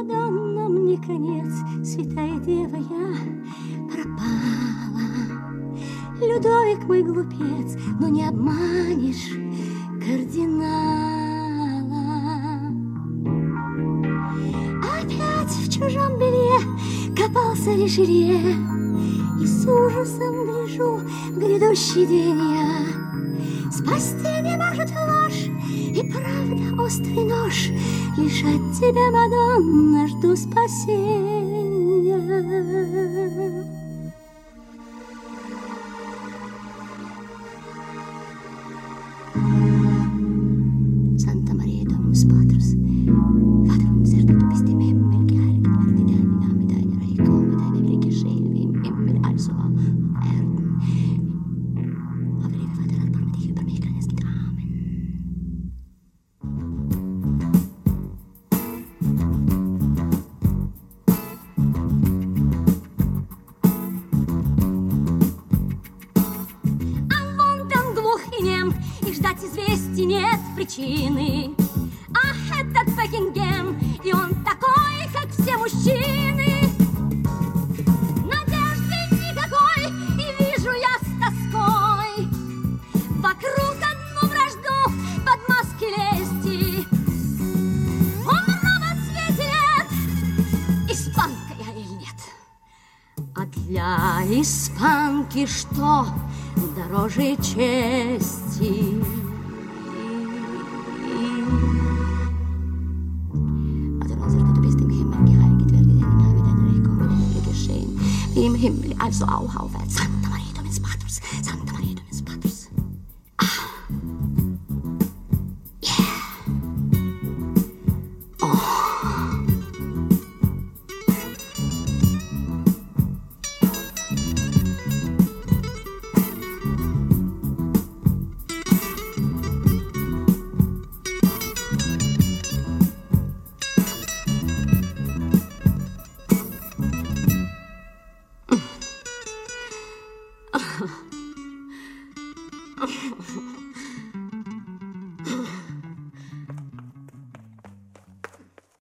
Мадонна, мне конец, святая дева, я пропала. Людовик мой глупец, но не обманешь кардинала. Опять в чужом белье копался Ришелье, и с ужасом гляжу в грядущий день я. Спасти не может ложь, и правда острый нож. Лишь от тебя, Мадонна, жду спасения. Santa Maria Dominus Patris, Vater unser, du bist im Himmel, geheiligt werde dein Name, dein Reich komme, deine Wille geschehe wie im Himmel, also auf Erden. Aber lieber Vater, erbarme dich über mich, kleines Kind. Amen. А Лондон глух и нем, и ждать известий нет причины. А этот Бекингем, и он такой, как все мужчины. Надежды никакой, и вижу я с тоской вокруг одну вражду под маской лести. Умру в отсвете лет, испанка я или нет. А для испанки что дороже чести? Im Himmel, also auch auf Erden. Santa Maria Dominus Patris, Santa Maria Dominus Patris. Ah. Yeah. Oh. Oh.